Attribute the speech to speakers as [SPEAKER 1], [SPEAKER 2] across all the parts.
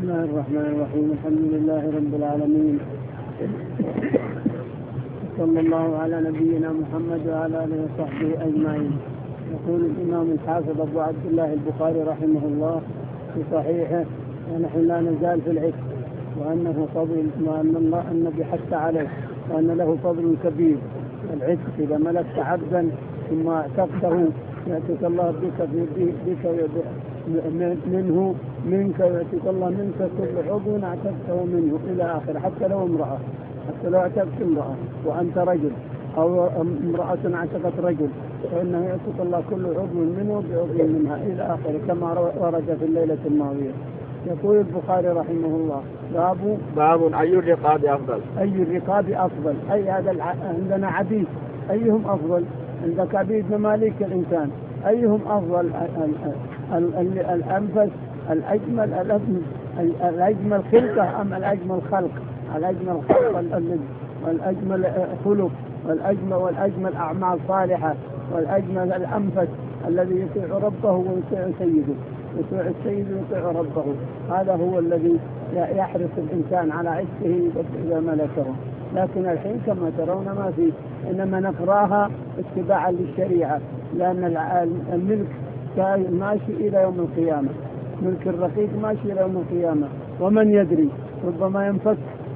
[SPEAKER 1] بسم الله الرحمن الرحيم. الحمد لله رب العالمين، صلى الله على نبينا محمد وعلى آله وصحبه أجمعين. يقول الإمام الحافظ أبو عبد الله البخاري رحمه الله في صحيحه: ونحن لا نزال في العتق، وأنه فضل، وأن الله النبي حث عليه، وأن له فضل كبير. العتق إذا ملكت عبدا ثم اعتقته يأتيك الله بك منك ويأتيك الله منك كل عضو اعتقته منه إلى آخر، حتى لو امرأة، حتى لو اعتقت امرأة وأنت رجل، أو امرأة اعتقت رجل، فإنه يأتيك الله كل عضو منه بعضو منها إلى آخر، كما ورد في الليلة الماضية. يقول البخاري رحمه الله:
[SPEAKER 2] باب أي الرقاب أفضل.
[SPEAKER 1] أي الرقاب أفضل، أي هذا عندنا عبيد، أيهم أفضل؟ عندك عبيد مماليك الإنسان، أيهم أفضل؟ الأنفس، الأجمل خلقة أم الأجمل خلق؟ الأجمل خلق والأجمل خلق والأجمل أعمال صالحة، والأجمل الأنفس الذي يطيع ربه ويطيع سيده، يطيع السيد ويطيع ربه. هذا هو الذي يحرص الإنسان على عشقه إذا ملكه. لكن الحين كما ترون ما فيه، إنما نقراها اتباعا للشريعة، لأن الملك ماشي إلى يوم القيامة، ملك الرقيق ماشي إلى يوم القيامة، ومن يدري ربما ينفك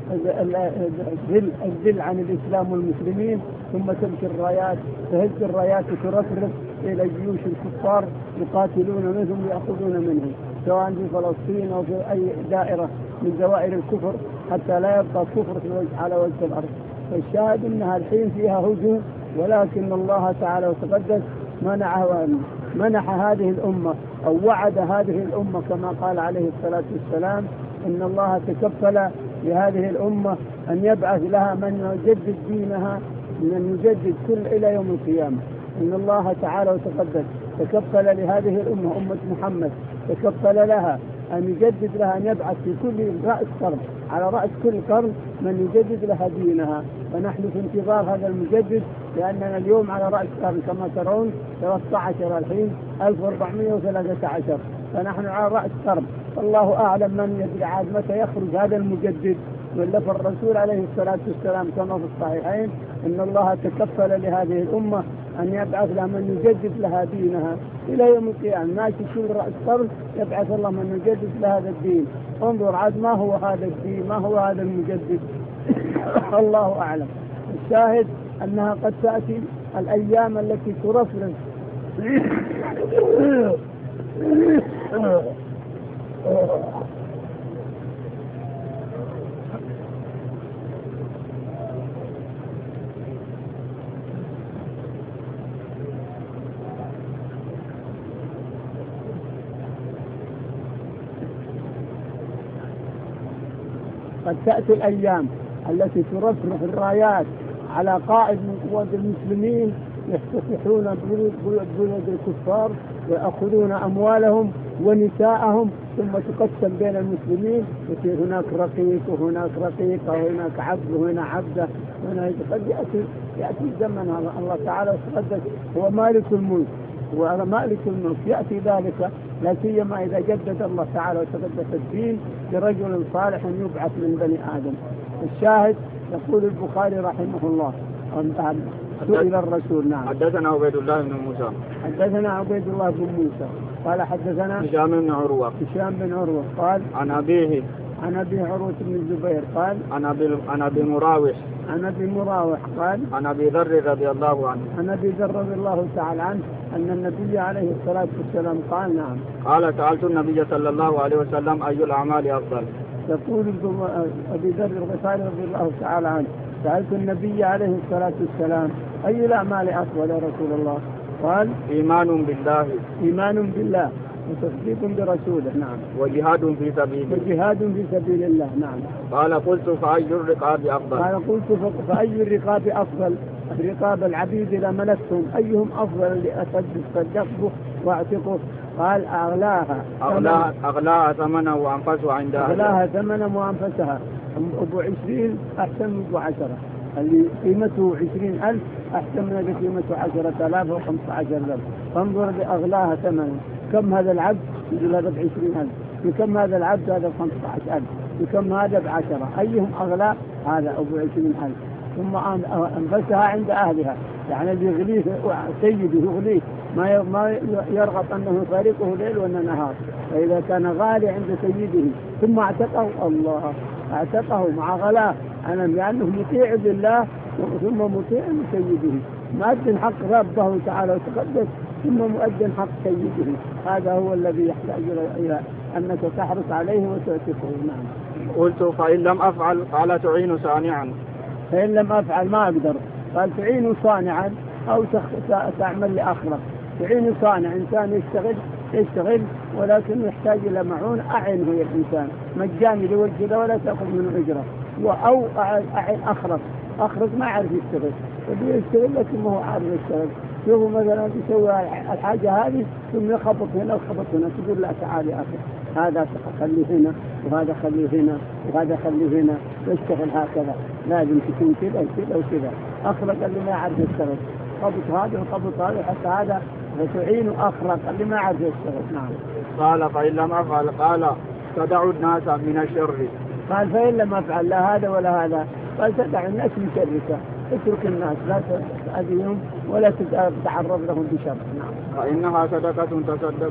[SPEAKER 1] الذل عن الإسلام والمسلمين، ثم تمشي الرايات، تهز الرايات وترفرف إلى جيوش الكفار يقاتلون منهم ويأخذون منهم، سواء في فلسطين أو في أي دائرة من دوائر الكفر، حتى لا يبقى كفر على وجه الأرض. فالشاهد أنها الحين فيها هجوم، ولكن الله تعالى وتقدس منح هذه الأمة، أو وعد هذه الأمة كما قال عليه الصلاة والسلام: إن الله تكفل لهذه الأمة أن يبعث لها من يجدد دينها، من يجدد كل إلى يوم القيامة. إن الله تعالى وتقدس تكفل لهذه الأمة، أمة محمد، تكفل لها أن يجدد لها، أن يبعث في كل رأس قرن، على رأس كل قرن من يجدد لها دينها. ونحن في انتظار هذا المجدد، لأننا اليوم على رأس قرن كما ترون 13 الحين 1413، فنحن على رأس قرن. الله أعلم من يدري عاد متى يخرج هذا المجدد. ولف الرسول عليه الصلاة والسلام كما في الصحيحين: إن الله تكفل لهذه الأمة أن يبعث لها من يجدد لها دينها إلى يوم القيامة. ماشي كل رأس قرن يبعث الله من يجدد لهذا الدين. انظر عاد ما هو هذا الدين، ما هو هذا المجدد. الله أعلم. الشاهد أنها قد تأتي الأيام التي ترفرف قد تأتي الأيام التي ترفرف الرايات على قائد من قوات المسلمين، يفتتحون بلاد الكفار ويأخذون أموالهم ونساءهم، ثم تقسم بين المسلمين، يصير هناك رقيق وهناك رقيقة وهناك عبد وهنا عبدة. قد يأتي زمن الله تعالى وتقدس هو مالك الملك، وعلى مالك الملك يأتي ذلك، لا سيما إذا جدد الله تعالى وتقدس الدين برجل صالح يبعث من بني آدم. الشاهد يقول البخاري رحمه الله: سئل الرسول. نعم.
[SPEAKER 2] حدثنا عبيد الله بن موسى.
[SPEAKER 1] حدثنا عبيد الله بن موسى قال حدثنا
[SPEAKER 2] هشام بن عروة.
[SPEAKER 1] هشام بن عروة قال
[SPEAKER 2] عن أبيه،
[SPEAKER 1] عن أبي عروة بن الزبير قال
[SPEAKER 2] عن أبي مراوح،
[SPEAKER 1] عن أبي مراوح قال
[SPEAKER 2] عن أبي ذر رضي الله عنه،
[SPEAKER 1] عن أبي ذر رضي الله تعالى عنه أن النبي عليه الصلاة والسلام قال: نعم.
[SPEAKER 2] قال: سألت النبي صلى الله عليه وسلم: أي الأعمال أفضل؟
[SPEAKER 1] يقول أبي ذر الغفاري رضي الله تعالى عنه: سألت النبي عليه الصلاة والسلام: أي الأعمال أفضل يا رسول الله؟ قال:
[SPEAKER 2] إيمان بالله،
[SPEAKER 1] إيمان بالله وتصديق برسوله. نعم.
[SPEAKER 2] وجهاد في سبيله،
[SPEAKER 1] وجهاد في سبيل الله. نعم.
[SPEAKER 2] قال: قلت: فأي الرقاب أفضل؟
[SPEAKER 1] قال: قلت: فأي الرقاب أفضل؟ الرقاب العبيد إذا ملكتم أيهم أفضل اللي أصدقه واعتقه؟ قال: أغلاها ثمنا وأنفسها عند أهلها. أغلاها ثمنا وأنفسها. أبو 20 أحسن من أبو 10، اللي قيمته 20,000 أحسن من اللي قيمته 10,000 و15,000. فانظر بأغلاها ثمنا. بكم هذا العبد؟ يقول هذا ب20,000. بكم هذا العبد؟ هذا ب15,000. بكم هذا ب10؟ أيهم أغلى؟ هذا أبو 20,000. ثم أنفسها عند أهلها، يعني اللي يغليه سيده يغليه ما يرغب أنه يفارقه ليل ولا نهار. فإذا كان غالي عند سيده ثم اعتقه، الله اعتقه مع غلاه لأنه مطيع لله ثم مطيع لسيده، مؤدن حق ربه تعالى وتقدس ثم مؤدن حق سيده. هذا هو الذي يحتاج إلى أنك تحرص عليه وتعتقه. نعم.
[SPEAKER 2] قلت فإن لم أفعل قال تعين صانعا.
[SPEAKER 1] فإن لم أفعل ما أقدر، قال تعين صانعا أو تعمل لآخرك. تعين صانع إنسان يشتغل ولكن يحتاج إلى معون، أعنه يا الإنسان مجاني لوجهه ولا تأخذ منه أجره. أو أعن أخرج ما عارف يشتغل، يبي يشتغل لكن ما هو عارف يشتغل. شوفوا مثلا يسوي الحاجة هذه ثم يخبط هنا وخبط هنا، تقول لا تعال يا أخي هذا خليه هنا وهذا خليه هنا وهذا خليه هنا، يشتغل هكذا. لازم تكون كذا وكذا وكذا. أخرج اللي ما يعرف يشتغل، خبط هذا وخبط هذا حتى هذا، وتعين أخرج اللي ما يعرف يشتغل. نعم.
[SPEAKER 2] قال فإن لم أفعل قال تدع الناس من الشر.
[SPEAKER 1] قال فإن لم أفعل لا هذا ولا هذا، قال تدع الناس من شرك، اترك الناس لا تأذيهم ولا تتعرض لهم بشر. نعم.
[SPEAKER 2] فإنها صدقة تصدق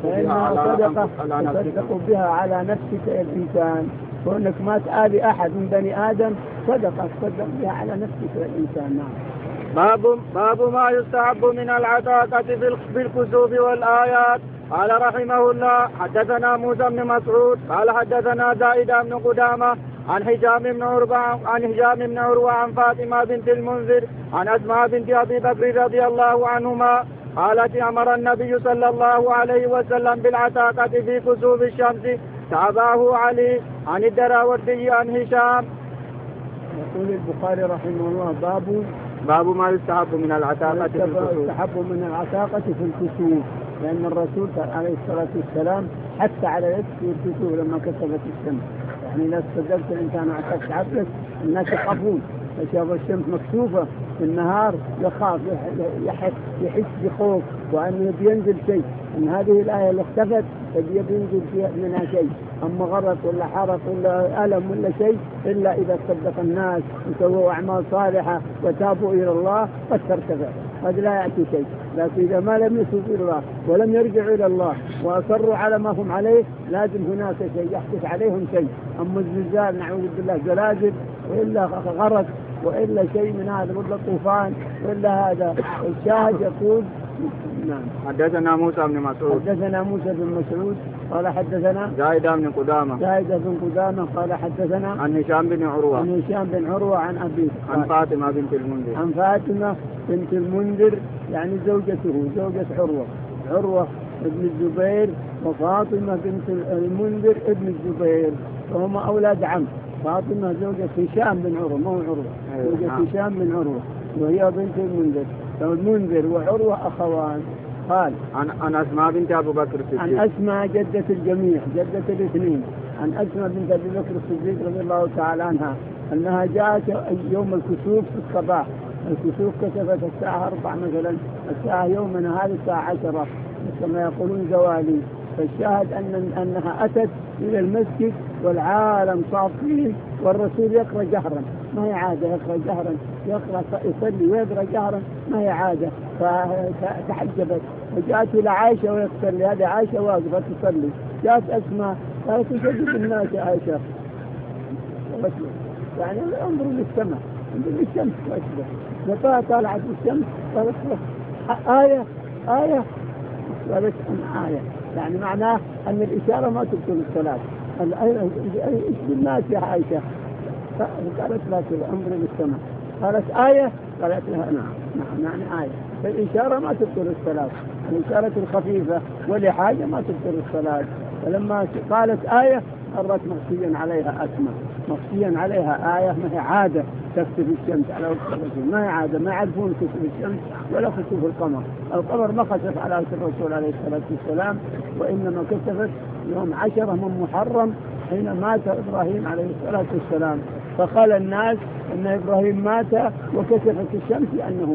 [SPEAKER 1] بها على نفسك يا الإنسان، وأنك ما تآذي أحد من بني آدم صدقة تصدق بها على نفسك يا الإنسان. نعم.
[SPEAKER 2] باب ما يستحب من العتاقة في الكسوف والآيات. قال رحمه الله حدثنا موسى بن مسعود قال حدثنا زائد بن قدامة عن هشام بن عروة عن فاطمة بنت المنذر عن أسماء بنت أبي بكر رضي الله عنهما قالت أمر النبي صلى الله عليه وسلم بالعتاقة في كسوف الشمس. تابعه علي عن الدراوردي عن هشام.
[SPEAKER 1] يقول البخاري رحمه الله
[SPEAKER 2] باب ما يستحب من العتاقة في الكسوف.
[SPEAKER 1] يستحب من العتاقة في الكسوف، لأن الرسول عليه الصلاة والسلام حتى على يد الكسوف لما كسبت الشمس. يعني لا استدلت الإنسان اعتقت عبدك الناس يخافون، فشاف الشمس مكسوفة في النهار يخاف يحس بخوف وأنه ينزل شيء. إن هذه الآية اللي اختفت ينزل فيها منها شيء، أما غرق ولا حرق ولا ألم ولا شيء، إلا إذا صدق الناس وسووا أعمال صالحة وتابوا إلى الله قد ترتفع، قد لا يأتي شيء. لكن إذا ما لم يتوبوا إلى الله ولم يرجعوا إلى الله وأصروا على ما هم عليه لازم هناك شيء يحدث عليهم شيء. أما الزلزال نعوذ بالله زلازل وإلا غرق وإلا شيء من هذا ولا طوفان وإلا هذا. الشاهد يقول نعم.
[SPEAKER 2] حدثنا موسى
[SPEAKER 1] بن مسعود قال حدثنا
[SPEAKER 2] زائد بن
[SPEAKER 1] قدامة قال حدثنا
[SPEAKER 2] عن هشام بن عروة
[SPEAKER 1] عن أبيه
[SPEAKER 2] عن فاطمة
[SPEAKER 1] بنت المنذر يعني زوجة عروة ابن الزبير وفاطمة بنت المنذر ابن الزبير، وهم أولاد عم. فاطمة زوجة هشام بن عروة، ما هو عروة، زوجة هشام بن عروة وهي بنت المنذر وعروة أخوان. قال
[SPEAKER 2] عن أسماء بنت أبو بكر الصديق،
[SPEAKER 1] عن أسماء جدة الجميع، جدة الاثنين، عن أسماء بنت أبي بكر الصديق رضي الله تعالى عنها أنها جاءت يوم الكسوف في الصباح. الكسوف كسفت الساعة 4 مثلا، الساعة يومنا هذه الساعة 10 كما يقولون زوالي. فالشاهد أنها أتت إلى المسجد والعالم صافين والرسول يقرأ جهرا، ما هي عادة يقرأ جهرا، يصلي ويقرأ جهرا ما هي عادة. فتحجبت وجاءت إلى عائشة ويصلي، هذه عائشة واقفة تصلي، جاءت أسماء قالت تجد الناس يا عائشة، يعني انظروا للسماء انظروا للشمس وأشبه، متى طالعت الشمس قالت آية قالت آية، يعني معناه أن الإشارة ما تبطل الصلاة. إيش بالناس يا عائشة؟ قالت لا كذا انظروا للسماء، قالت آية، قالت لها نعم يعني آية. فالإشارة ما تبطل الصلاة، الإشارة الخفيفة ولحاجة ما تبطل الصلاة. فلما قالت آية مرت مغشيا عليها أسماء، مغشيا عليها آية، ما هي عادة تكسف الشمس على وقت الرسول، ما هي عادة، ما يعرفون كسف الشمس ولا كسف القمر. القمر ما خسف على وقت الرسول عليه الصلاة والسلام، وإنما كسفت يوم 10 من محرم حين مات إبراهيم عليه الصلاة والسلام. فقال الناس أن إبراهيم مات وكسفت الشمس لأنه مات،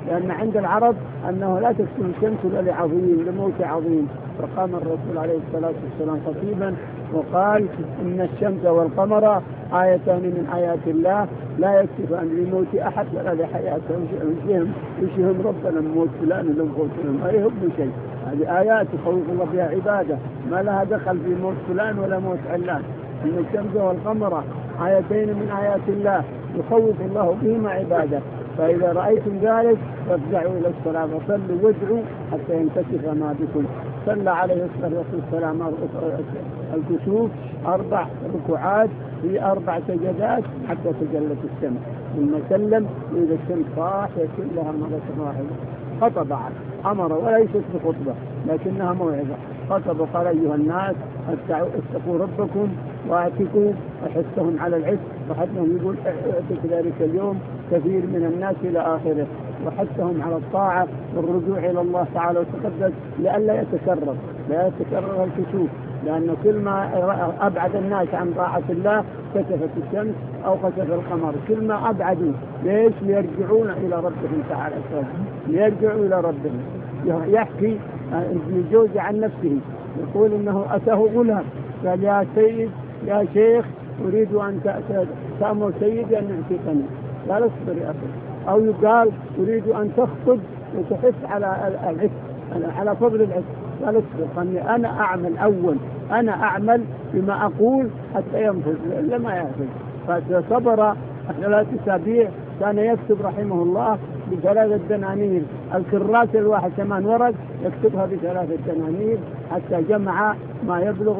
[SPEAKER 1] لأن عند العرب أنه لا تكسر الشمس إلا لعظيم، لموت عظيم. فقام الرسول عليه الصلاة والسلام خطيبا وقال إن الشمس والقمر آيتان من آيات الله لا يكشفان لموت أحد ولا لحياته، يشهم ربنا موت فلان لموت فلان ما يهم شيء. هذه آيات يخوف الله بها عباده، ما لها دخل في موت فلان ولا موت علان. إن الشمس والقمر آيتين من آيات الله يخوف الله بهما عباده. فإذا رأيتم ذلك فارجعوا إلى الصلاة وصلوا وادعوا حتى ينكشف ما بكم. صلى عليه الصلاة والسلام الكسوف 4 ركوعات في 4 سجدات حتى تجلت الشمس، ثم سلم إذا الشمس صاحية كلها مرة واحدة. خطب أمر وليست بخطبة لكنها موعظة. خطب وقال أيها الناس اتقوا ربكم واعتقوا وحثهم على العتق، وحثهم يقول اعتق ذلك اليوم كثير من الناس إلى آخره، وحثهم على الطاعة والرجوع إلى الله تعالى وتقدس لئلا يتكرر الكسوف، لأن كل ما أبعد الناس عن طاعة الله كسفت الشمس أو خسف القمر، كل ما أبعدوا. ليش؟ ليرجعون إلى ربهم تعالى، ليرجعوا إلى ربهم. يحكي ابن الجوزي عن نفسه يقول إنه أتاه غلام قال يا سيد يا شيخ أريد أن تأمر سيدي أن يعتقني، قال اصبر يا أخي. أو يقال أريد أن تخطب وتحث على العتق على فضل العتق، قال اصبر خلني أنا أعمل أول، أنا أعمل بما أقول حتى ينفذ إلا ما ينفذ. فصبر 3 أسابيع كان يكتب رحمه الله ب3 دنانير، الكراس الواحد 8 ورق يكتبها ب3 دنانير حتى جمع ما يبلغ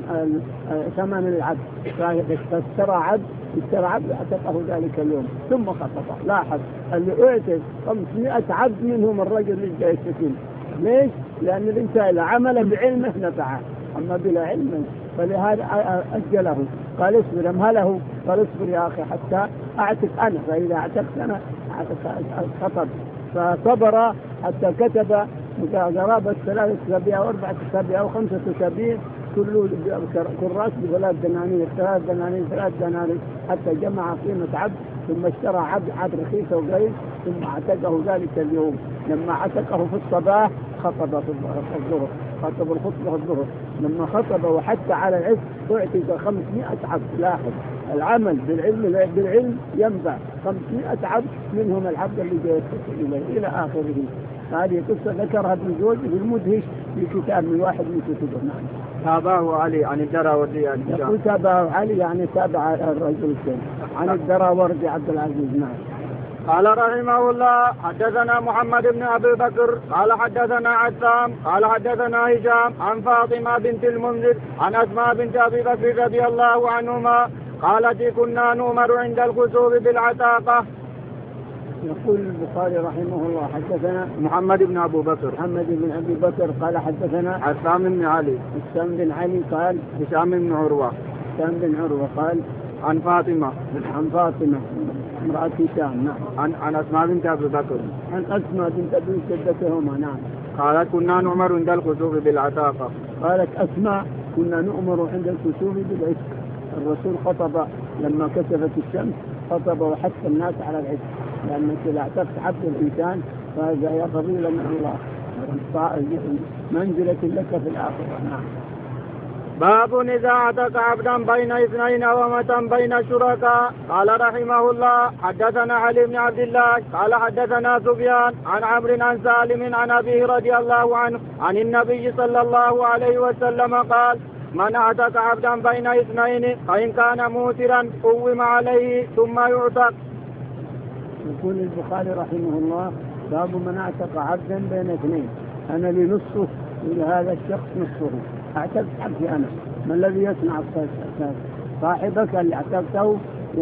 [SPEAKER 1] ثمن العبد. فاشترى عبد اعتقه ذلك اليوم ثم خطبه. لاحظ اللي اعتق 500 عبد منهم الرجل اللي جاي السكين. ليش؟ لأن الإنسان عمل بعلمه نفعه، أما بلا علم فلهذا أجله. قال اصبر أمهله، قال اصبر يا أخي حتى أعتق أنا، فإذا اعتقت أنا خطب. فصبر حتى كتب قرابة 3 أسابيع أو 4 أسابيع أو 5 أسابيع كل كراس ب3 دنانير 3 دنانير 3 دنانير حتى جمع قيمة عبد، ثم اشترى عبد رخيصة وقليل ثم اعتقه ذلك اليوم. لما اعتقه في الصباح خطب في الظهر، خطب الخطبة الظهر. لما خطب وحتى على العتق اعتق 500 عبد. لاحظ العمل بالعلم ينفع. 500 عبد منهم العبد اللي جاء إليه إلى آخره. هذه قصة ذكرها ابن الجوزي في المدهش في كتاب من واحد من كتبه. نعم.
[SPEAKER 2] تابعه علي عن الدراوردي
[SPEAKER 1] يقول تابعه علي يعني تابع الرجل الثاني عن الدراوردي عبد العزيز. نعم.
[SPEAKER 2] قال رحمه الله حدثنا محمد بن أبي بكر قال حدثنا عثام قال حدثنا هشام عن فاطمة بنت المنذر عن أسماء بنت أبي بكر رضي الله عنهما قالت كنا نؤمر عند الكسوف بالعتاقة.
[SPEAKER 1] يقول البخاري رحمه الله حدثنا
[SPEAKER 2] محمد بن أبي
[SPEAKER 1] بكر قال حدثنا
[SPEAKER 2] عثام بن علي
[SPEAKER 1] قال
[SPEAKER 2] هشام بن عروة
[SPEAKER 1] قال
[SPEAKER 2] عن فاطمة
[SPEAKER 1] امرأة هشام. نعم.
[SPEAKER 2] عن أسماء بنت أبي بكر
[SPEAKER 1] عن أسماء بنت أبي سدتهما. نعم.
[SPEAKER 2] قالت كنا نؤمر عند الكسوف بالعتاقة.
[SPEAKER 1] قالت أسماء كنا نؤمر عند الكسوف بالعتق. الرسول خطب لما كسفت الشمس، خطب وحث الناس على العتق، لأنك إذا اعتقت عبد الإنسان فهذا يا فضيلة من الله منزلة لك في الآخرة. نعم.
[SPEAKER 2] باب إذا اعتق عبدا بين 2 وأمة بين شركاء. قال رحمه الله حدثنا علي بن عبد الله قال حدثنا سفيان عن عمرو عن سالم عن أبيه رضي الله عنه عن النبي صلى الله عليه وسلم قال من اعتق عبدا بين 2 فإن كان موترا قوم عليه ثم يعتق.
[SPEAKER 1] يقول البخاري رحمه الله باب من اعتق عبدا بين 2، أنا لي نصه ولهذا الشخص نصه. اعتقت عبدي أنا، ما الذي يصنع صاحبك اللي اعتقته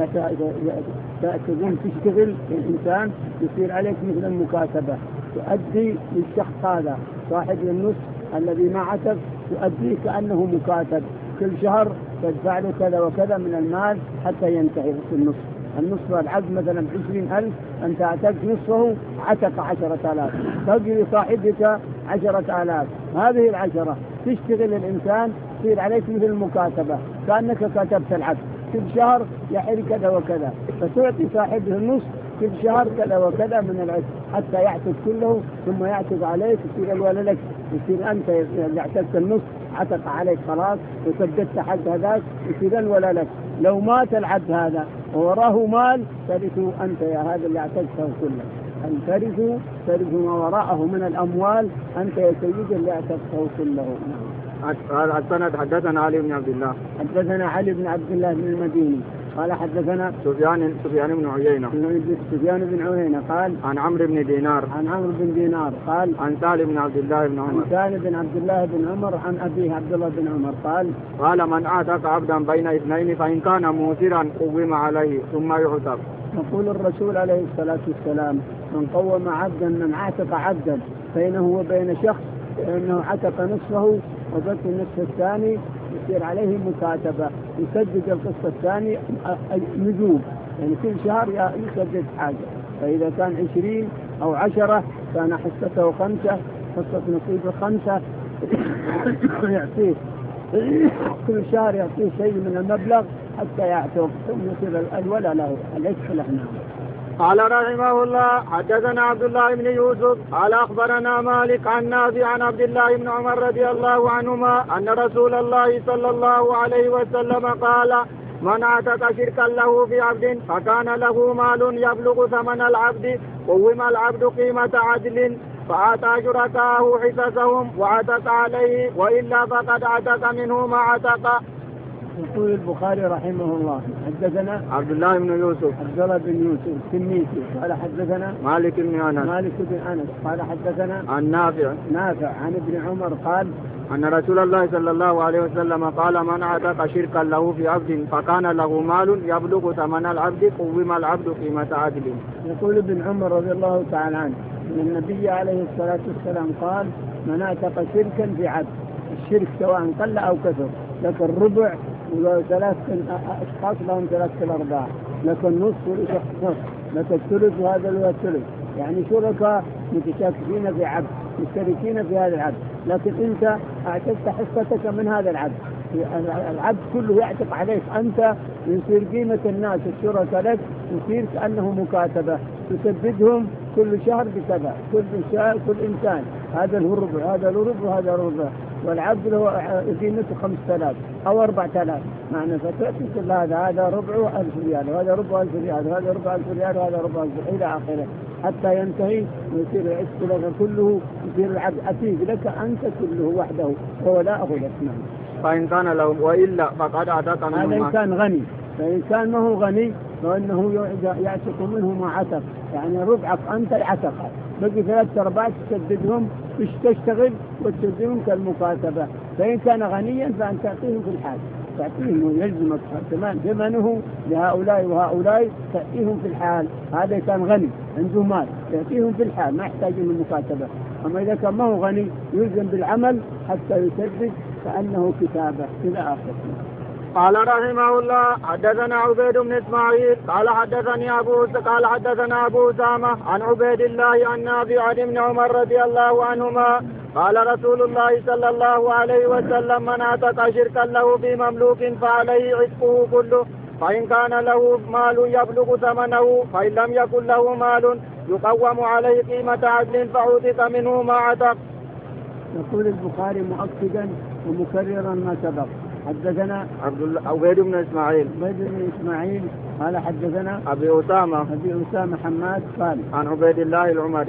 [SPEAKER 1] تقوم تشتغل الإنسان يصير عليك مثل المكاتبة، تؤدي للشخص هذا صاحب النص الذي ما اعتق تؤديه كأنه مكاتب، كل شهر تدفع له كذا وكذا من المال حتى ينتهي في النصف العبد مثلا 20,000 أنت اعتقت نصفه عتق 10,000 تجري صاحبك 10,000. هذه 10 تشتغل الإنسان تصير عليك مثل المكاتبة كأنك كتبت العبد كل شهر يحل كذا وكذا، فتعطي صاحبه النصف كل شهر كذا وكذا من العتق حتى يعتق كله، ثم يعتق عليك يصير الولد لك، يصير أنت اللي اعتقت النص عتق عليك خلاص وسددت حق هذاك، يصير الولد لك. لو مات العبد هذا ووراه مال ترثه أنت يا هذا اللي اعتقته كله، أن ترثه ما وراءه من الأموال أنت يا سيدي اللي اعتقته كله.
[SPEAKER 2] السند حدثنا علي بن عبد الله.
[SPEAKER 1] حدثنا علي بن عبد الله بن المديني قال حدثنا
[SPEAKER 2] سفيان بن عيينة.
[SPEAKER 1] سفيان بن عيينة قال
[SPEAKER 2] عن عمرو بن دينار.
[SPEAKER 1] عن عمرو بن دينار قال
[SPEAKER 2] عن سالم بن عبد الله بن عمر.
[SPEAKER 1] عن سالم بن عبد الله بن عمر عن أبيه عبد الله بن عمر
[SPEAKER 2] قال من أعتق عبدا بين اثنين فإن كان موسرا قوم عليه ثم يعتق.
[SPEAKER 1] يقول الرسول عليه الصلاة والسلام من قوم عبدا، من عتق عبدا بينه وبين شخص فإنه عتق نصفه وبقي النصف الثاني يصير عليه مكاتبة، يسدد القسط الثاني نجوم، يعني كل شهر يسدد حاجة. فإذا كان 20 أو 10 كان حصته 5، حصة نصيبه 5 يعطيه كل شهر يعطيه شيء من المبلغ حتى يعتق، ثم يصير الولى له العتق له.
[SPEAKER 2] قال رحمه الله حدثنا عبد الله بن يوسف قال أخبرنا مالك عن نافع عن عبد الله بن عمر رضي الله عنهما أن رسول الله صلى الله عليه وسلم قال من اعتق شركا له في عبد فكان له مال يبلغ ثمن العبد قوم العبد قيمة عدل فأعطى شركاءه حصصهم وعتق عليه وإلا فقد عتق منه ما عتق.
[SPEAKER 1] يقول البخاري رحمه الله حدثنا
[SPEAKER 2] عبد الله بن يوسف
[SPEAKER 1] التنيسي قال حدثنا
[SPEAKER 2] مالك بن
[SPEAKER 1] أنس قال حدثنا
[SPEAKER 2] عن نافع
[SPEAKER 1] عن ابن عمر قال
[SPEAKER 2] أن رسول الله صلى الله عليه وسلم قال من اعتق شركا له في عبد فكان له مال يبلغ ثمن العبد قوم العبد قيمة عدل.
[SPEAKER 1] يقول ابن عمر رضي الله تعالى عنه أن النبي عليه الصلاة والسلام قال من اعتق شركا في عبد، الشرك سواء قل أو كثر، لك الربع وثلاث أشخاص لهم 3/4، لك النصف ولك نصف، لك الثلث وهذا له الثلث، يعني شركاء متشاكسين في عبد مشتركين في هذا العبد، لكن أنت اعتقت حصتك من هذا العبد، العبد كله يعتق عليك أنت، يصير قيمة الناس الشركاء لك يصير كأنه مكاتبة تسددهم كل شهر بكذا، كل إنسان هذا له ربع هذا له ربع وهذا له ربع، والعبد له قيمته 5000 أو 4000 معنى فتأتي كل هذا ربع 1000 ريال وهذا ربع 1000 ريال وهذا ربع 1000 ريال وهذا ربع 1000 إلى آخره حتى ينتهي ويصير العتق لك كله، يصير العبد عتيق لك أنت كله وحده هو لا أخذ اسمه.
[SPEAKER 2] فإن كان له وإلا فقد عتق منه.
[SPEAKER 1] هذا إن كان غني، فإن كان ما هو غني فإنه يعتق منه ما عتق، يعني ربعك أنت يعتق بقي 3/4 تسددهم تشتغل وتسددهم كالمكاتبة. فإن كان غنيا فأنت تعطيهم في الحال، تعطيهم يلزمك ثمنه لهؤلاء وهؤلاء تعطيهم في الحال. هذا كان غني عنده مال يعطيهم في الحال ما يحتاج من المكاتبة. أما إذا كان ما هو غني يلزم بالعمل حتى يسدد كأنه كتابة إلى آخره.
[SPEAKER 2] قال رحمه الله حدثنا عبيد بن إسماعيل قال حدثنا أبو أسامة عن عبيد الله عن نافع عن ابن عمر رضي الله عنهما قال رسول الله صلى الله عليه وسلم من اعتق شركا له في مملوك فعليه عتقه كله، فإن كان له مال يبلغ ثمنه فإن لم يكن له مال يقوم عليه قيمة عدل فعتق منه ما عتق.
[SPEAKER 1] يقول البخاري مؤكدا ومكررا ما سبق. حدثنا
[SPEAKER 2] عبيد بن
[SPEAKER 1] إسماعيل قال حدثنا
[SPEAKER 2] أبي أسامة
[SPEAKER 1] حماد قال
[SPEAKER 2] عن عبيد الله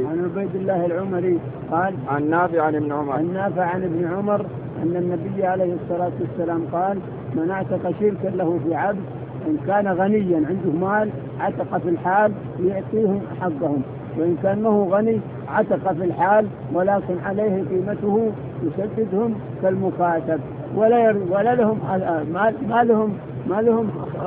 [SPEAKER 1] العمري قال
[SPEAKER 2] عن نافع عن
[SPEAKER 1] ابن عمر أن النبي عليه الصلاة والسلام قال من اعتق شركا له في عبد إن كان غنيا عنده مال عتق في الحال يعطيهم حقهم، وإن كان ما هو غني عتق في الحال ولكن عليه قيمته يسددهم كالمكاتب ولا لهم ما لهم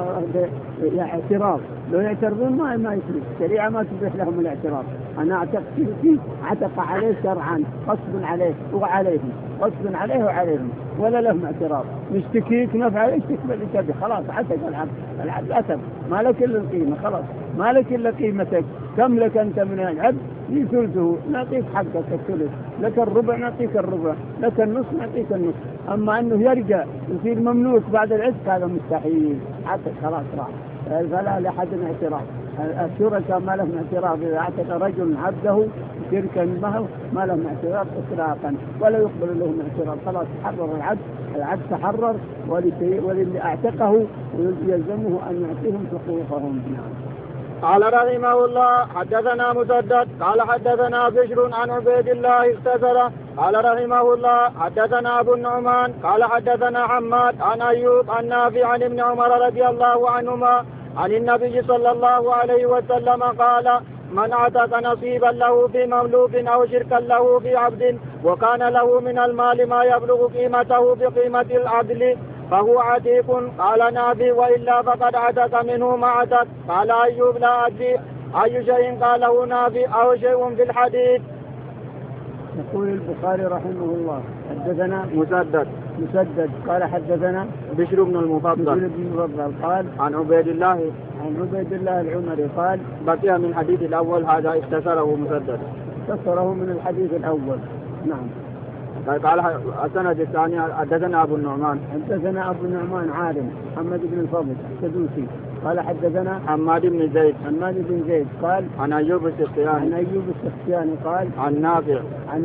[SPEAKER 1] اعتراض. لو يعترضون ما يفلس، الشريعة ما تبيح لهم الاعتراض. أنا اعتق شركي عتق عليه شرعا غصب عليه وعليهم غصب عليه وعليهم ولا لهم اعتراض. مشتكيك نفع يشتك بالكذب خلاص عتق العبد أتب ما لك إلا القيمة، خلاص ما لك إلا قيمتك. كم لك أنت من العبد ثلثه نعطيك حقك الثلث، لك الربع نعطيك الربع، لك النصف نعطيك النصف. أما أنه يرجع يصير مملوك بعد العتق هذا مستحيل، عتق خلاص راح فلا لأحد اعتراض. الشركاء ما لهم اعتراف. إذا اعتق رجل عبده شركا ما لهم اعتراف إطلاقا ولا يقبل لهم اعتراف. خلاص تحرر العبد تحرر، وللي اعتقه يلزمه أن يعطيهم حقوقهم.
[SPEAKER 2] قال رحمه الله حدثنا مسدد قال حدثنا بشر عن عبيد الله اختصر. قال رحمه الله حدثنا أبو النعمان قال حدثنا حماد عن أيوب عن نافع عن ابن عمر رضي الله عنهما عن النبي صلى الله عليه وسلم قال: من اعتق نصيبا له في مملوك أو شركا له في عبد وكان له من المال ما يبلغ قيمته بقيمة العدل فهو عتيق. قال نافع: وإلا فقد عتق منه ما عتق. قال أيوب: لا أدري أي شيء قاله نافع أو شيء في الحديث.
[SPEAKER 1] يقول البخاري رحمه الله حدثنا
[SPEAKER 2] مسدد
[SPEAKER 1] قال حدثنا
[SPEAKER 2] بشر بن المفضل
[SPEAKER 1] قال
[SPEAKER 2] عن عبيد الله
[SPEAKER 1] العمري قال:
[SPEAKER 2] بقي من الحديث الأول هذا اختصره مسدد
[SPEAKER 1] من الحديث الأول. نعم.
[SPEAKER 2] قال السند الثاني حدثنا أبو النعمان
[SPEAKER 1] عالم محمد بن الفضل السدوسي قال حدثنا
[SPEAKER 2] حماد بن زيد
[SPEAKER 1] قال
[SPEAKER 2] عن أيوب السختياني
[SPEAKER 1] قال
[SPEAKER 2] عن نافع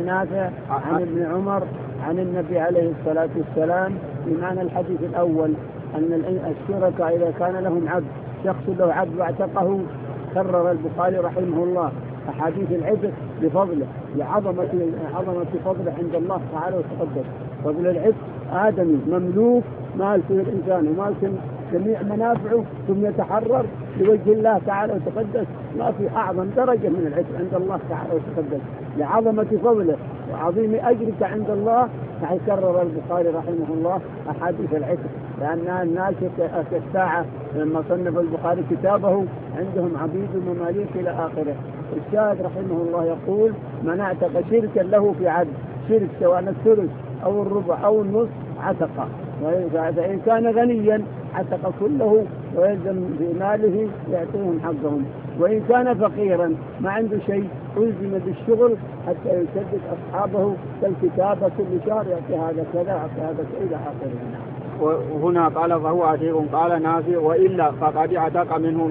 [SPEAKER 1] عن ابن عمر عن النبي عليه الصلاة والسلام بمعنى الحديث الأول أن الشركاء إذا كان لهم عبد، شخص له عبد واعتقه، كرر البخاري رحمه الله أحاديث العتق بفضله لعظمة فضله عند الله تعالى وتقدس. فضل العتق آدمي مملوك مالك الإنسان ومالك جميع منافعه ثم يتحرر لوجه الله تعالى وتقدس. ما في أعظم درجة من العتق عند الله تعالى وتقدس لعظمة فضله وعظيم أجرك عند الله. فكرر البخاري رحمه الله أحاديث العتق لأن الناس الساعة لما صنف البخاري كتابه عندهم عبيد ومماليك إلى آخره. الشاهد رحمه الله يقول: من اعتق شركا له في عبد، شرك سواء الثلث أو الربع أو النصف عتق. فإن كان غنيا عتق كله ويلزم بماله يعطيهم حقهم، وإن كان فقيرا ما عنده شيء ألزم بالشغل حتى يسدد أصحابه كالكتابة كل شهر يعطي هذا كذا يعطي هذا إلى آخره.
[SPEAKER 2] وهنا قال فهو عتيق. قال نافع: وإلا فقد عتق منه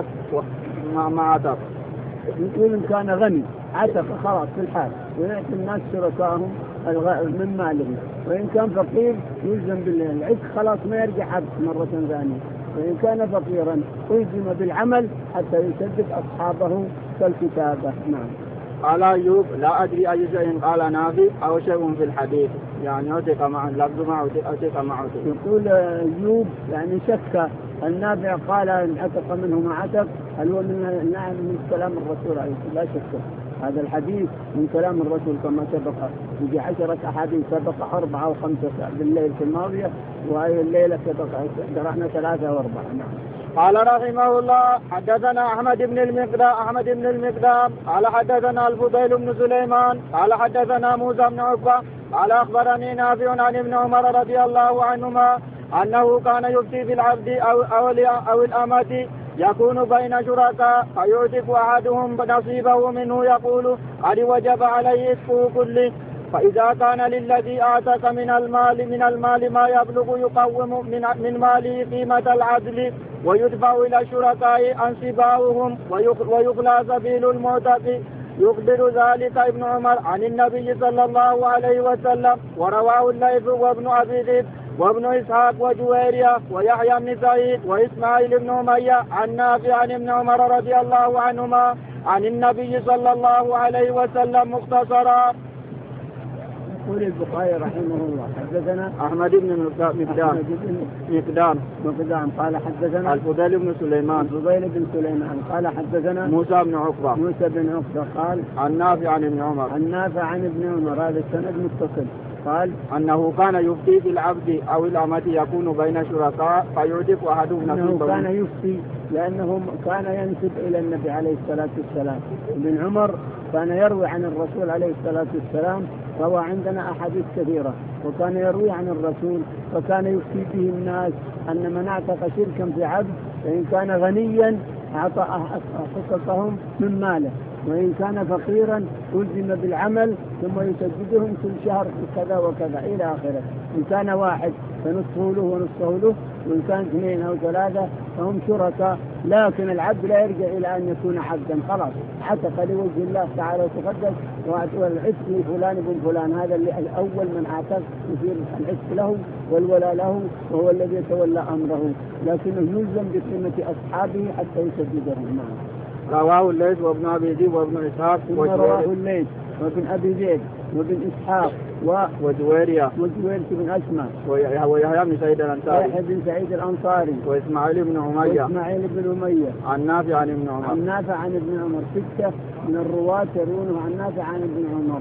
[SPEAKER 2] ما عتق.
[SPEAKER 1] يقول إن كان غني عتق خلاص في الحال ويعطي الناس شركائهم من ماله، وإن كان فقير يلزم بالعتق خلاص ما يرجع عبد مرة ثانية، وإن كان فقيرا ألزم بالعمل حتى يسدد أصحابه كالكتابة. نعم.
[SPEAKER 2] قال أيوب: لا أدري أي شيء قال نافع أو شيء في الحديث، يعني عتق مع اللفظ مع عتق.
[SPEAKER 1] يقول أيوب يعني شك النافع قال إن عتق منه ما عتق، هل هو من كلام الرسول عليه الصلاة والسلام؟ لا شك هذا الحديث من كلام الرسول كما سبق في 10 أحاديث، سبق 4 أو 5 بالليل في الماضية، وهي الليلة سبق قرأنا 3 أو 4. نعم.
[SPEAKER 2] قال رحمه الله حدثنا أحمد بن المقدام قال حدثنا الفضيل بن سليمان قال حدثنا موسى بن عقبة قال أخبرني نافع عن ابن عمر رضي الله عنهما أنه كان يفتي بالعبد أو الأمة يكون بين شركاء فيعتق أحدهم نصيبه منه يقول: قد وجب عليه اسمه كله. فإذا كان للذي أعتق من المال ما يبلغ يقوم من ماله قيمة العدل ويدفع إلى الشركاء أنصباؤهم ويخلى سبيل المعتق. يخبر ذلك ابن عمر عن النبي صلى الله عليه وسلم. ورواه الليث وابن أبي ذئب وابن إسحاق وجويرية ويحيى بن سعيد وإسماعيل بن أمية عن نافع عن ابن عمر رضي الله عنهما عن النبي صلى الله عليه وسلم مختصرا.
[SPEAKER 1] يقول البخاري رحمه الله حدثنا
[SPEAKER 2] أحمد بن مقدام قال حدثنا الفضيل بن سليمان
[SPEAKER 1] قال حدثنا
[SPEAKER 2] موسى بن عقبة
[SPEAKER 1] قال
[SPEAKER 2] عن نافع عن ابن عمر
[SPEAKER 1] هذا السند متصل. قال
[SPEAKER 2] أنه كان يفتي في العبد أو الأمة يكون بين شركاء فيعتق أحدهم نصيبه.
[SPEAKER 1] أنه كان يفتي لأنه كان ينسب إلى النبي عليه الصلاة والسلام. ابن عمر كان يروي عن الرسول عليه الصلاة والسلام، فهو عندنا أحاديث كثيرة، وكان يروي عن الرسول، فكان يفتي به الناس أن من اعتق شركا في عبد فإن كان غنيا أعطى حقوقهم من ماله، وإن كان فقيرا ألزم بالعمل ثم يسددهم كل شهر كذا وكذا إلى آخره. إن كان واحد فنصفه له ونصفه له، وإن كان 2 أو 3 فهم شركاء لكن العبد لا يرجع إلى أن يكون عبدا، خلاص عتق لوجه الله تعالى وتقدس، والعتق لفلان بن فلان، هذا اللي الأول من عتق يصير العتق له والولاء له، وهو الذي يتولى أمره، لكنه يلزم بقيمة أصحابه حتى يسددهم.
[SPEAKER 2] رواه الليث وابن أبي ذئب وابن إسحاق.
[SPEAKER 1] رواه الليث وابن أبي ذئب وابن إسحاق
[SPEAKER 2] وجويرية
[SPEAKER 1] بن أسمى
[SPEAKER 2] ويحيى بن سعيد الأنصاري
[SPEAKER 1] بن سعيد الأنصاري
[SPEAKER 2] وإسماعيل بن أمية
[SPEAKER 1] عن
[SPEAKER 2] نافع عن ابن عمر.
[SPEAKER 1] ابن عمر 6 من الرواة يرونه عن نافع عن ابن عمر.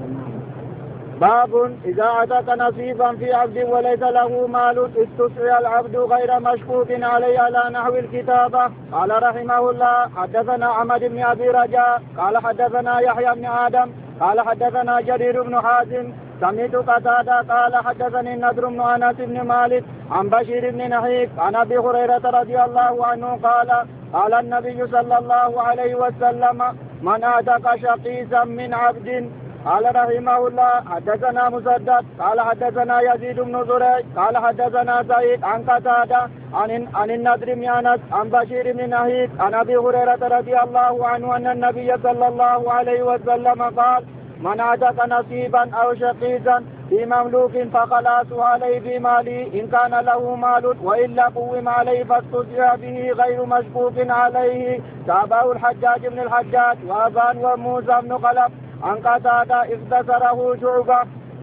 [SPEAKER 2] باب إذا عتق نصيبا في عبد وليس له مال استسعي العبد غير مشكوك عليه على نحو الكتابة. قال رحمه الله حدثنا عمد بن أبي رجاء قال حدثنا يحيى بن آدم قال حدثنا جرير بن حازم سمعت قتادة قال حدثني النضر بن أنس بن مالك عن بشير بن نحيف عن أبي هريرة رضي الله عنه قال النبي صلى الله عليه وسلم من أعتق شقيصا من عبد. قال رحمه الله حدثنا مسدد قال حدثنا يزيد بن زريع قال حدثنا سعيد عن قتادة عن النضر بن أنس عن بشير بن نحيف عن أبي هريرة رضي الله عنه أن النبي صلى الله عليه وسلم قال من أعتق نصيبا أو شقيصا في مملوك فخلاصه عليه في ماله إن كان له مال وإلا قوم عليه فاستسعى به غير مشكوك عليه. تابعه الحجاج بن الحجاج وأبان وموسى بن خلف عن قتادة اختصره شعبة.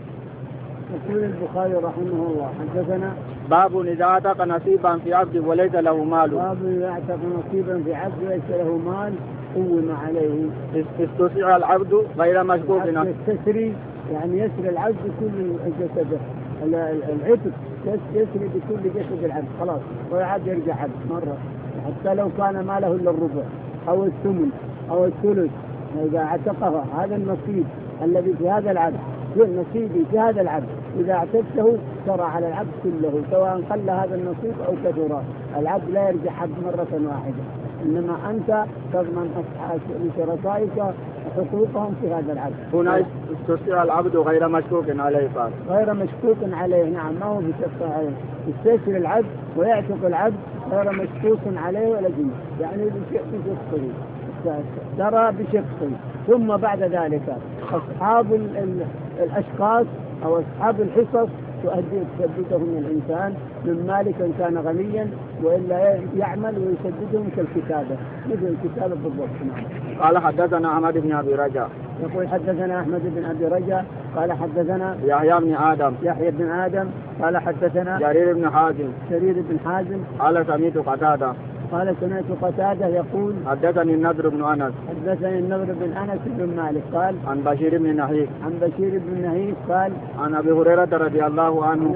[SPEAKER 1] يقول البخاري رحمه الله حدثنا
[SPEAKER 2] باب إذا اعتق نصيبا في عبد وليس له مال.
[SPEAKER 1] باب إذا اعتق نصيبا في عبد وليس له مال قوم عليه
[SPEAKER 2] استسعى العبد غير مشكوك.
[SPEAKER 1] يستسري يعني يسري العبد كل جسده، العتق يسري بكل جسد العبد خلاص، والعبد يرجع عبد مرة حتى لو كان ما له إلا الربع أو الثمن أو الثلث. إذا اعتقه هذا النصيب الذي في هذا العبد نصيبي في هذا العبد، إذا اعتقته شرع على العبد كله سواء قل هذا النصيب أو كثر، العبد لا يرجع عبد مرة واحدة، إنما أنت تضمن لشركائك حقوقهم في هذا العبد.
[SPEAKER 2] هنا استسعى العبد غير مشكوك عليه فقط.
[SPEAKER 1] غير مشكوك عليه، نعم، ما هو بشك عليه، يستسر العبد ويعتق العبد غير مشكوك عليه ولا جنس، يعني بشقه ترى بشقه. ثم بعد ذلك أصحاب الأشخاص أو أصحاب الحصص تسددهم الإنسان من مالك إن كان غنيا، وإلا يعمل ويسددهم كالكتابة مثل الكتابة بالضبط.
[SPEAKER 2] قال حدثنا أحمد بن أبي رجاء
[SPEAKER 1] يقول حدثنا أحمد بن أبي رجاء قال حدثنا يحيى بن آدم قال حدثنا
[SPEAKER 2] جرير بن حازم
[SPEAKER 1] قال سمعت قتادة يقول
[SPEAKER 2] حدثني النضر بن
[SPEAKER 1] أنس بن مالك قال
[SPEAKER 2] عن بشير بن نحيف
[SPEAKER 1] قال
[SPEAKER 2] عن أبي هريرة رضي الله عنه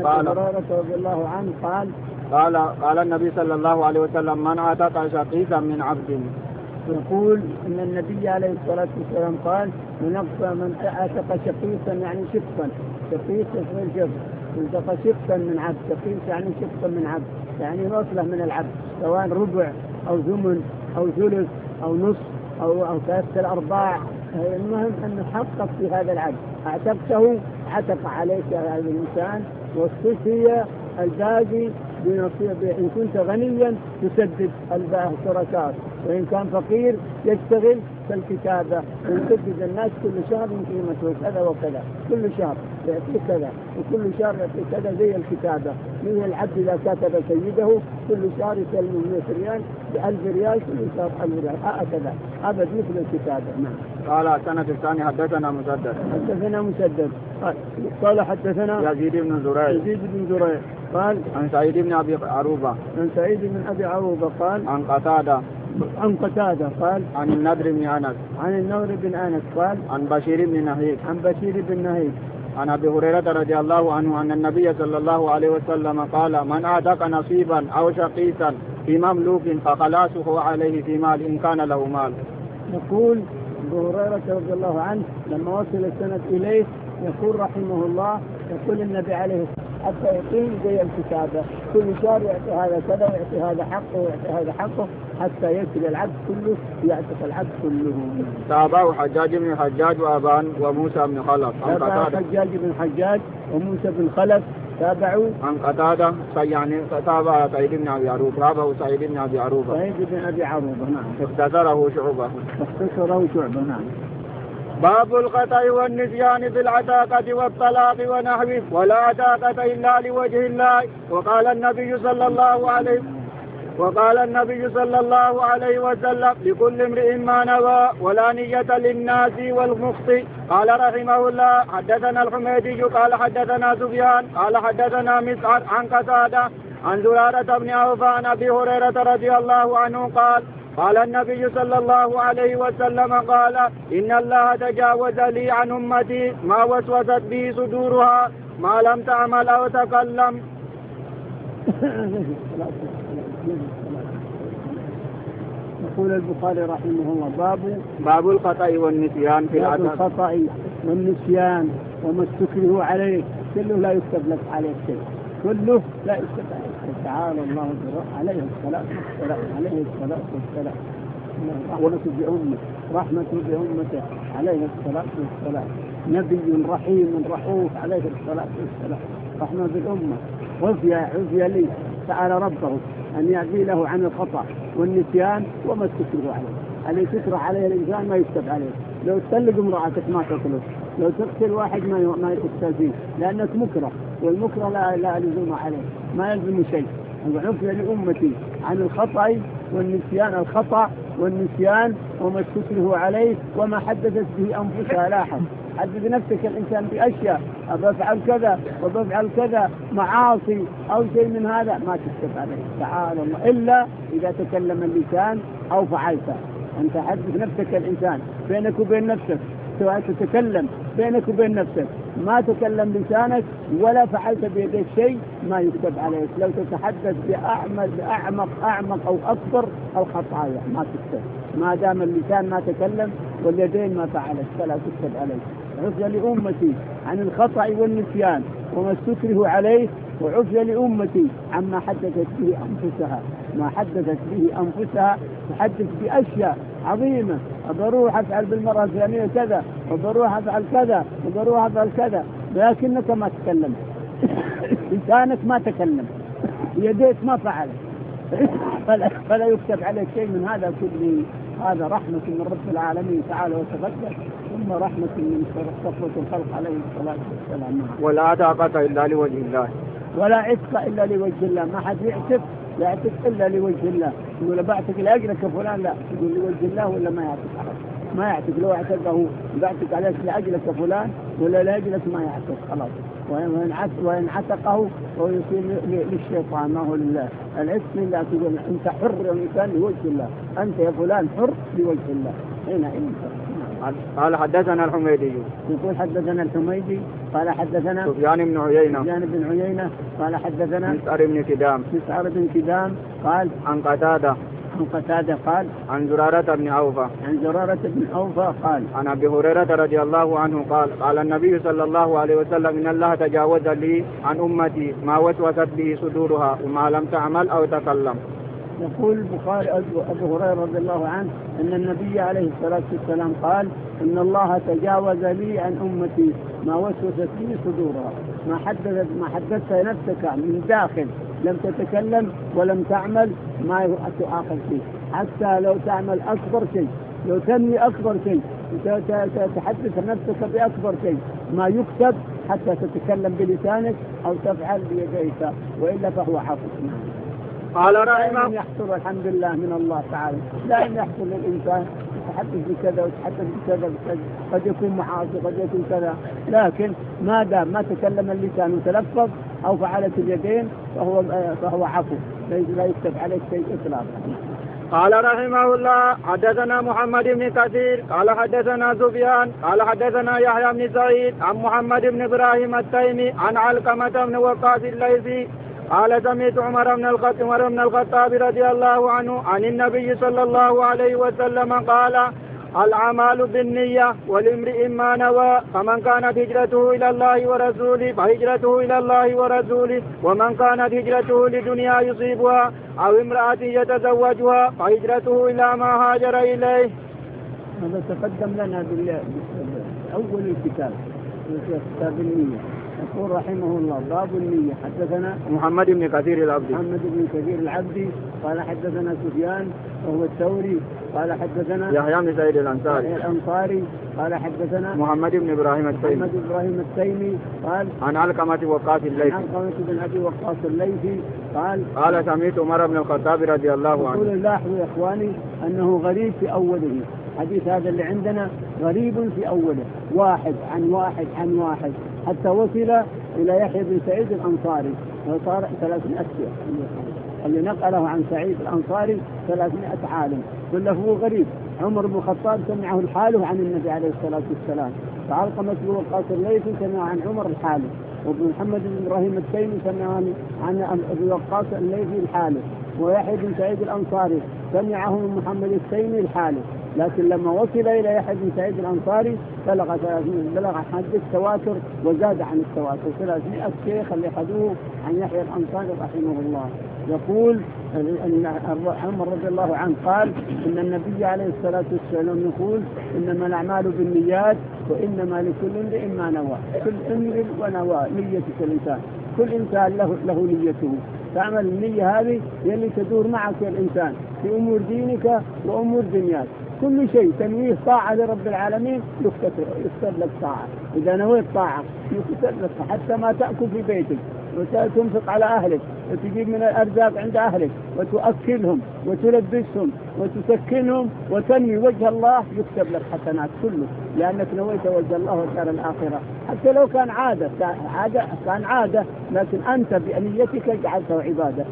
[SPEAKER 2] قال النبي صلى الله عليه وسلم من اعتق شقيصا من عبد.
[SPEAKER 1] يقول ان النبي عليه الصلاة والسلام قال من اعتق شقيصا يعني شقا، شقيص يصير شق، انتقى شقا من عبد، شقيص يعني شقا من عبد، يعني نصله من العبد سواء ربع او ثمن او ثلث او نصف او ثلاثة الأرباع، المهم أن حقق في هذا العبد، اعتقته عتق عليك هذا الإنسان، والسوسية الباقي بنصيب. إن كنت غنيا تسدد الشركاء، وإن كان فقير يشتغل كالكتابة ويسدد الناس كل شهر من قيمته كذا وكذا، كل شهر يعطي كذا وكل شهر يعطي كذا زي الكتابة. من العبد إذا كتب سيده كل شهر يسلمه 100 ريال ب1000 ريال كل شهر 1000 ريال هكذا، هذا مثل الكتابة.
[SPEAKER 2] قال السنة الثانية حدثنا
[SPEAKER 1] مسدد قال حدثنا
[SPEAKER 2] يزيد بن زريع
[SPEAKER 1] قال
[SPEAKER 2] عن سعيد بن أبي عروبة
[SPEAKER 1] قال
[SPEAKER 2] عن قتادة
[SPEAKER 1] قال
[SPEAKER 2] عن النضر بن أنس
[SPEAKER 1] قال
[SPEAKER 2] عن بشير بن نحيف عن أبي هريرة رضي الله عنه أن النبي صلى الله عليه وسلم قال من أعتق نصيبا أو شقيصا في مملوك فخلاصه عليه في مال إن كان له مال.
[SPEAKER 1] يقول أبو هريرة رضي الله عنه لما وصل السند إليه يقول رحمه الله، يقول النبي عليه الصلاة حتى يقيم زي الكتابة، كل شهر يعطي هذا كذا ويعطي هذا حقه ويعطي هذا حقه حتى يصل العبد كله، يعتق العبد كله.
[SPEAKER 2] تابعه حجاج بن الحجاج وأبان وموسى بن خلف.
[SPEAKER 1] حجاج بن الحجاج وموسى بن خلف تابعوا
[SPEAKER 2] عن قتادة يعني تابع سعيد بن أبي عروبة، تابعه سعيد بن أبي عروبة.
[SPEAKER 1] سعيد بن أبي عروبة نعم.
[SPEAKER 2] اختصره شعبة.
[SPEAKER 1] اختصره شعبة نعم.
[SPEAKER 2] باب الخطأ والنسيان في العتاقة والطلاق ونحوه، ولا عتاقة إلا لوجه الله. وقال النبي صلى الله عليه وسلم لكل امرئ ما نوى ولا نية للناس والمخطئ. قال رحمه الله حدثنا الحميدي قال حدثنا سفيان قال حدثنا مسعر عن قتادة عن زرارة بن عوف عن أبي هريرة رضي الله عنه قال النبي صلى الله عليه وسلم قال إن الله تجاوز لي عن أمتي ما وسوست به صدورها ما لم تعمل أو تكلم.
[SPEAKER 1] يقول البخاري رحمه الله
[SPEAKER 2] باب الخطأ والنسيان في
[SPEAKER 1] العتاقة. الخطأ والنسيان وما استكره عليه كله لا يكتب لك عليه شيء، كله لا يكتب عليه شيء. تعالى الله عليه الصلاة والسلام رحمة بأمته عليه الصلاة والسلام، نبي رحيم رؤوف عليه الصلاة والسلام، رحمة بالأمة. عفي لي تعالى ربه أن يعفي له عن الخطأ والنسيان وما استكره عليه. اللي تكره عليه الإنسان ما يكتب عليه. لو تطلق امرأتك ما تطلق، لو تقتل واحد ما يقتل فيه لأنك مكره، والمكره لا لزوم عليه، ما يلزم شيء. عفي لأمتي عن الخطأ والنسيان، الخطأ والنسيان وما استكره عليه وما حدثت به أنفسها. لاحظ، حدد نفسك الإنسان بأشياء، أبفعل كذا وبفعل كذا معاصي أو شيء من هذا ما تكتب عليه. تعالى الله إلا إذا تكلم اللسان أو فعلته. أنت حدد نفسك الإنسان بينك وبين نفسك، سواء تتكلم بينك وبين نفسك ما تكلم لسانك ولا فعلت بيديك شيء ما يكتب عليك. لو تتحدث بأعمق أو أكبر الخطايا ما تكتب، ما دام اللسان ما تكلم واليدين ما فعلت فلا تكتب عليك. عفي لأمتي عن الخطأ والنسيان وما استكره عليه، وعفي لأمتي عما حدثت به أنفسها. ما حدثت به أنفسها تحدث بأشياء عظيمة، أبروح أفعل بالمرة الثانية كذا، وبروح أفعل كذا، وبروح أفعل كذا، لكنك ما تكلم، لسانك ما تكلم، يديك ما فعل، فلا يكتب عليك شيء من هذا كله. هذا رحمة من رب العالمين تعالى وتقدس، ثم رحمة من صفوة الخلق عليه الصلاة والسلام.
[SPEAKER 2] ولا عتاقة إلا لوجه الله،
[SPEAKER 1] ولا عتق إلا لوجه الله. ما حد يعتق إلا لوجه الله. يقول بعتك لأجلك فلان، لا، يقول لوجه الله ولا ما يعتق عليك، ما يعتق. لو اعتقه بعتك عليك لأجلك فلان ولا لأجلك ما يعتق خلاص. وإن عتقه هو يصير للشيطان ما هو لله. العتق لله، تقول أنت حر يا إنسان لوجه الله، أنت يا فلان حر لوجه الله. هنا
[SPEAKER 2] قال حدثنا الحميدي،
[SPEAKER 1] يقول حدثنا الحميدي قال حدثنا
[SPEAKER 2] سفيان بن عيينة
[SPEAKER 1] قال حدثنا
[SPEAKER 2] مسعر بن كدام
[SPEAKER 1] قال
[SPEAKER 2] عن قتادة
[SPEAKER 1] قال
[SPEAKER 2] عن زرارة بن عوفة قال عن أبي هريرة رضي الله عنه قال النبي صلى الله عليه وسلم إن الله تجاوز لي عن أمتي ما وسوست به صدورها وما لم تعمل أو تكلم.
[SPEAKER 1] يقول البخاري أبو هريرة رضي الله عنه أن النبي عليه الصلاة والسلام قال إن الله تجاوز لي عن أمتي ما وسوست به صدورها. ما حدثت نفسك من داخل لم تتكلم ولم تعمل ما تؤاخذ فيه، حتى لو تعمل أكبر شيء، لو تنوي أكبر شيء، تحدث نفسك بأكبر شيء ما يكتب حتى تتكلم بلسانك أو تفعل بيديك، وإلا فهو عفو.
[SPEAKER 2] قال رحمه
[SPEAKER 1] يحصل الحمد لله من الله تعالى، لا يحصل للإنسان يتحدث بكذا ويتحدث بكذا، قد يكون معاصي قد يكون كذا، لكن ما دام ما تكلم اللسان وتلفظ أو فعلت اليدين فهو عفو، لا يكتب عليه شيء إطلاقا.
[SPEAKER 2] قال رحمه الله حدثنا محمد بن كثير قال حدثنا سفيان قال حدثنا يحيى بن سعيد عن محمد بن إبراهيم التيمي عن علقمة بن وقاص الليثي قال سمعت عمر بن الخطاب رضي الله عنه عن النبي صلى الله عليه وسلم قال الأعمال بالنية ولامرئ ما نوى، فمن كانت هجرته إلى الله ورسوله فهجرته إلى الله ورسوله، ومن كانت هجرته لدنيا يصيبها أو امرأة يتزوجها فهجرته إلى ما هاجر إليه.
[SPEAKER 1] هذا تقدم لنا أول الكتاب، كتاب النية. يقول رحمه الله باب النية. حدثنا
[SPEAKER 2] محمد بن كثير العبدي
[SPEAKER 1] محمد بن كثير العبدي قال حدثنا سفيان وهو الثوري قال حدثنا
[SPEAKER 2] يحيى بن سعيد
[SPEAKER 1] الأنصاري قال حدثنا
[SPEAKER 2] محمد بن إبراهيم
[SPEAKER 1] التيمي قال
[SPEAKER 2] عن علقمة وقاص الليثي
[SPEAKER 1] عن علقمة بن أبي وقاص الليثي
[SPEAKER 2] قال سمعت عمر بن الخطاب رضي الله عنه.
[SPEAKER 1] يقول لاحظوا يا إخواني أنه غريب في أوله. حديث هذا اللي عندنا غريب في أوله، واحد عن واحد عن واحد حتى وصل إلى يحيى بن سعيد الأنصاري وصار 300 شيخ اللي نقله عن سعيد الأنصاري 300 عالم كله غريب. عمر بن الخطاب سمعه الحاله عن النبي عليه الصلاة والسلام، فعلقمة بن وقاص الليثي سمع عن عمر الحاله، وابن محمد بن إبراهيم التيمي سمع عن أبي وقاص الليثي الحاله، ويحيى بن سعيد الأنصاري سمعه من محمد التيمي الحاله. لكن لما وصل إلى يحيى بن سعيد الأنصاري بلغ حد التواتر وزاد عن التواتر 300 شيخ اللي أخذوه عن يحيى الأنصاري رحمه الله. يقول أن عمر رضي الله عنه قال إن النبي عليه الصلاة والسلام يقول إنما الأعمال بالنيات وإنما لكل امرئ ما نوى. كل امرئ ونوى نيتك الإنسان، كل إنسان له نيته. تعمل النية هذه يلي تدور معك يا الإنسان في أمور دينك وأمور دنياك. كل شيء تنويه طاعة لرب العالمين يكتب لك طاعة. إذا نويت طاعة يكتب لك، حتى ما تأكل في بيتك وتنفق على أهلك وتجيب من الأرزاق عند أهلك وتؤكلهم وتلبسهم وتسكنهم وتنوي وجه الله يكتب لك حسنات كله، لأنك نويت وجه الله والدار الآخرة. حتى لو كان عادة لكن أنت بنيتك جعلته عبادة.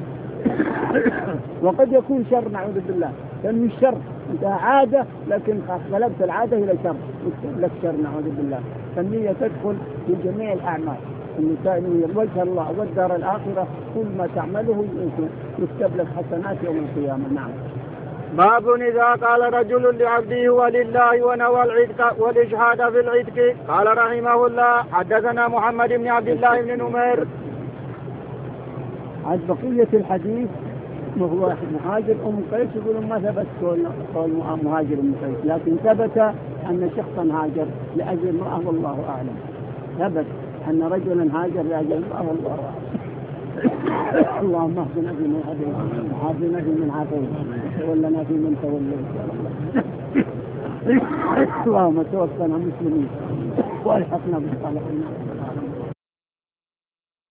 [SPEAKER 1] وقد يكون شر نعوذ بالله، لأن الشر انت عادة لكن غلبت العادة إلى شر يكتب لك شر نعوذ بالله. فالنية تدخل في جميع الأعمال، النية وجه الله والدار الآخرة، كل ما تعمله يكتب لك حسنات يوم القيامة. نعم.
[SPEAKER 2] باب إذا قال رجل لعبده ولله ونوى العتق والإشهاد في العتق. قال رحمه الله حدثنا محمد بن عبد الله بن نمير.
[SPEAKER 1] عن بقية الحديث وهو مهاجر قيس يقولون ما ثبت قول مهاجر قيس، لكن ثبت أن شخصا هاجر لأجل امرأة والله أعلم. ثبت أن رجلا هاجر لأجل امرأة والله أعلم. اللهم اهدنا فيمن هديت وعافنا فيمن عافيت وتولنا فيمن توليت. اللهم توفنا مسلمين والحقنا بالصالحين.